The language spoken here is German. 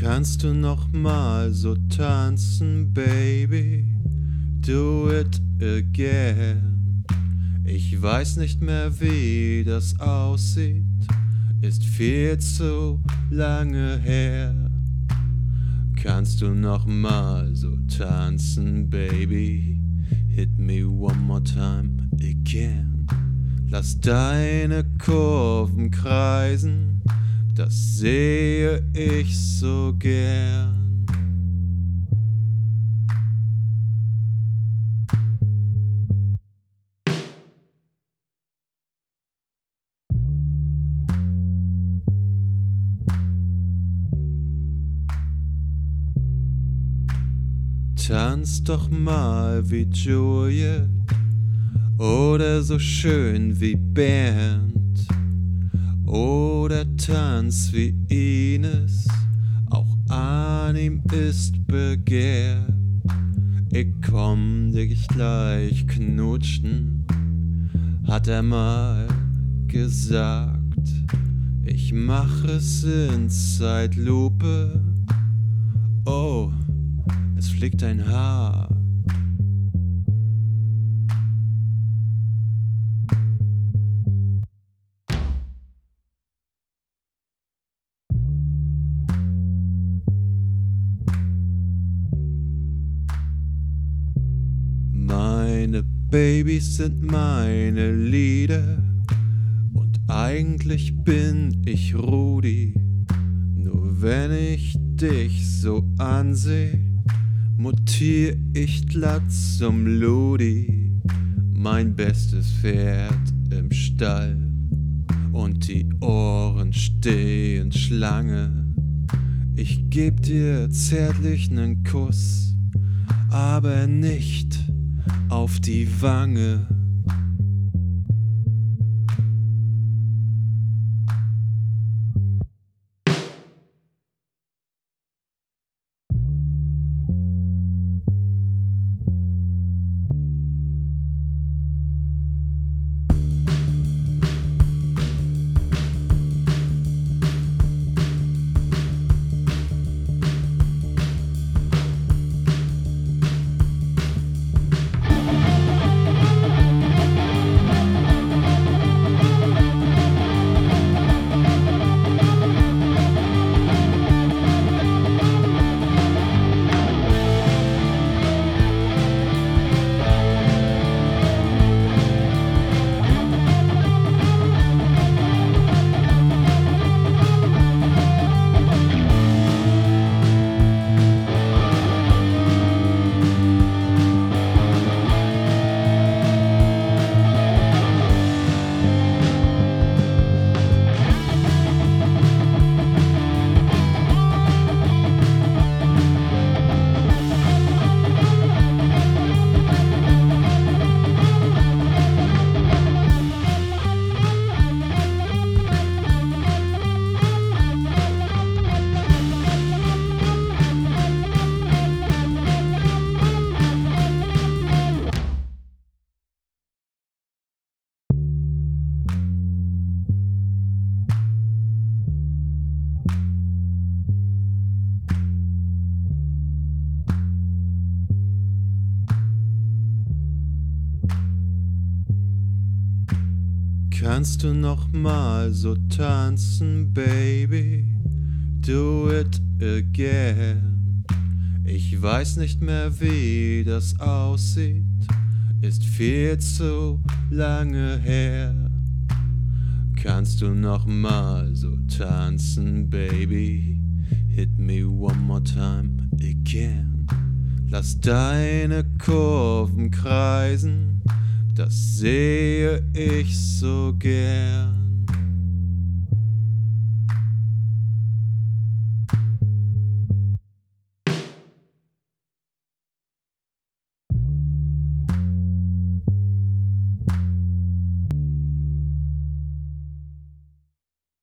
Kannst du noch mal so tanzen, Baby? Do it again. Ich weiß nicht mehr, wie das aussieht, ist viel zu lange her. Kannst du noch mal so tanzen, Baby? Hit me one more time again. Lass deine Kurven kreisen, das sehe ich so gern. Tanz doch mal wie Juliet oder so schön wie Bernd oder tanz wie Ines, auch an ihm ist Begehr. Ich komm dich gleich knutschen, hat er mal gesagt. Ich mach es in Zeitlupe, oh, es fliegt ein Haar. Meine Babys sind meine Lieder und eigentlich bin ich Rudi. Nur wenn ich dich so ansehe, mutier ich glatt zum Ludi. Mein bestes Pferd im Stall und die Ohren stehen Schlange. Ich geb dir zärtlich nen Kuss, aber nicht auf die Wange. Kannst du noch mal so tanzen, Baby? Do it again. Ich weiß nicht mehr, wie das aussieht, ist viel zu lange her. Kannst du noch mal so tanzen, Baby? Hit me one more time again. Lass deine Kurven kreisen, das sehe ich so gern.